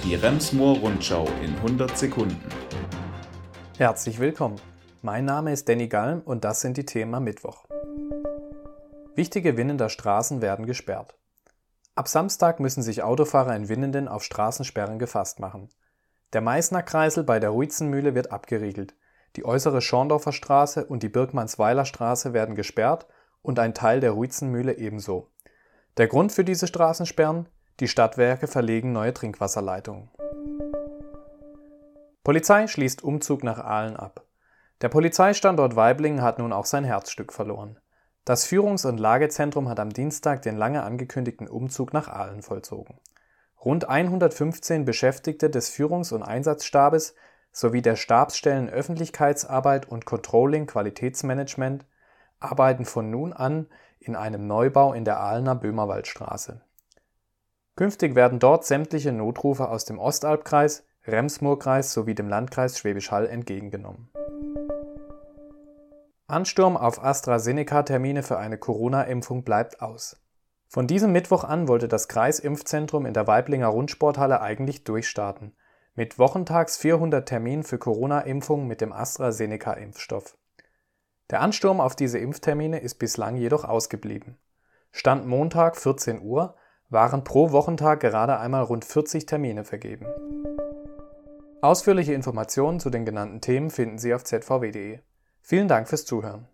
Die Rems-Murr-Rundschau in 100 Sekunden. Herzlich willkommen. Mein Name ist Danny Galm und das sind die Themen am Mittwoch. Wichtige Winnender Straßen werden gesperrt. Ab Samstag müssen sich Autofahrer in Winnenden auf Straßensperren gefasst machen. Der Meißner Kreisel bei der Ruizenmühle wird abgeriegelt. Die äußere Schorndorfer Straße und die Birkmannsweiler Straße werden gesperrt und ein Teil der Ruizenmühle ebenso. Der Grund für diese Straßensperren? Die Stadtwerke verlegen neue Trinkwasserleitungen. Polizei schließt Umzug nach Ahlen ab. Der Polizeistandort Waiblingen hat nun auch sein Herzstück verloren. Das Führungs- und Lagezentrum hat am Dienstag den lange angekündigten Umzug nach Ahlen vollzogen. Rund 115 Beschäftigte des Führungs- und Einsatzstabes sowie der Stabsstellen Öffentlichkeitsarbeit und Controlling Qualitätsmanagement arbeiten von nun an in einem Neubau in der Ahlener Böhmerwaldstraße. Künftig werden dort sämtliche Notrufe aus dem Ostalbkreis, Rems-Murr-Kreis sowie dem Landkreis Schwäbisch Hall entgegengenommen. Ansturm auf AstraZeneca-Termine für eine Corona-Impfung bleibt aus. Von diesem Mittwoch an wollte das Kreisimpfzentrum in der Waiblinger Rundsporthalle eigentlich durchstarten, mit wochentags 400 Terminen für Corona-Impfungen mit dem AstraZeneca-Impfstoff. Der Ansturm auf diese Impftermine ist bislang jedoch ausgeblieben. Stand Montag 14 Uhr waren pro Wochentag gerade einmal rund 40 Termine vergeben. Ausführliche Informationen zu den genannten Themen finden Sie auf zvw.de. Vielen Dank fürs Zuhören.